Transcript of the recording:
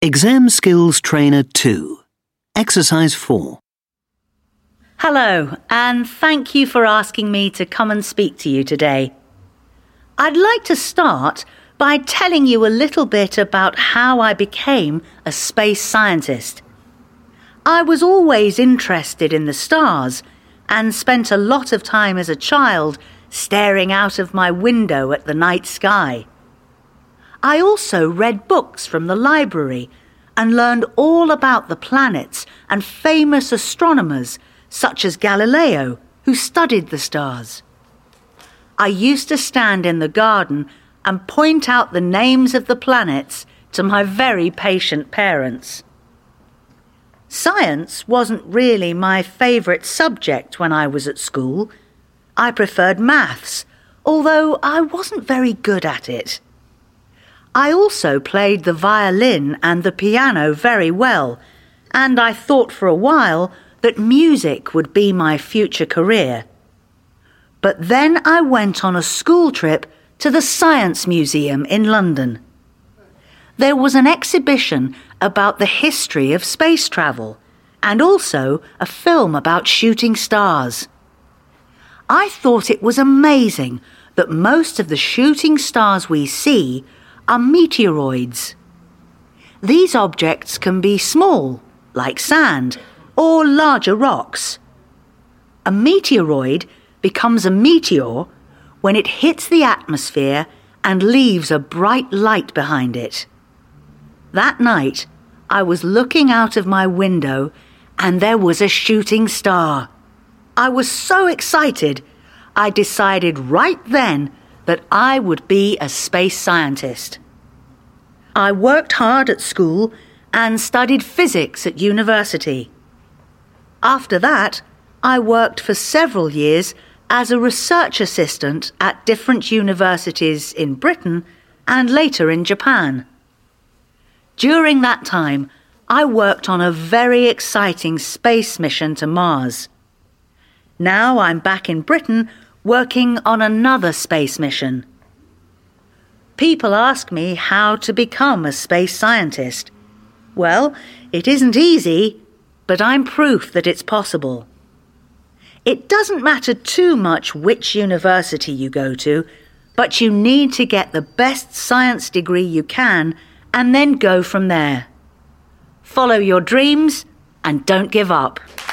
Exam Skills Trainer 2. Exercise 4. Hello, and thank you for asking me to come and speak to you today. I'd like to start by telling you a little bit about how I became a space scientist. I was always interested in the stars and spent a lot of time as a child staring out of my window at the night sky. I also read books from the library and learned all about the planets and famous astronomers such as Galileo, who studied the stars. I used to stand in the garden and point out the names of the planets to my very patient parents. Science wasn't really my favourite subject when I was at school. I preferred maths, although I wasn't very good at it. I also played the violin and the piano very well, and I thought for a while that music would be my future career. But then I went on a school trip to the Science Museum in London. There was an exhibition about the history of space travel, and also a film about shooting stars. I thought it was amazing that most of the shooting stars we see are meteoroids. These objects can be small, like sand, or larger rocks. A meteoroid becomes a meteor when it hits the atmosphere and leaves a bright light behind it. That night, I was looking out of my window and there was a shooting star. I was so excited, I decided right then that I would be a space scientist. I worked hard at school and studied physics at university. After that, I worked for several years as a research assistant at different universities in Britain and later in Japan. During that time, I worked on a very exciting space mission to Mars. Now I'm back in Britain working on another space mission. People ask me how to become a space scientist. Well, it isn't easy, but I'm proof that it's possible. It doesn't matter too much which university you go to, but you need to get the best science degree you can and then go from there. Follow your dreams and don't give up.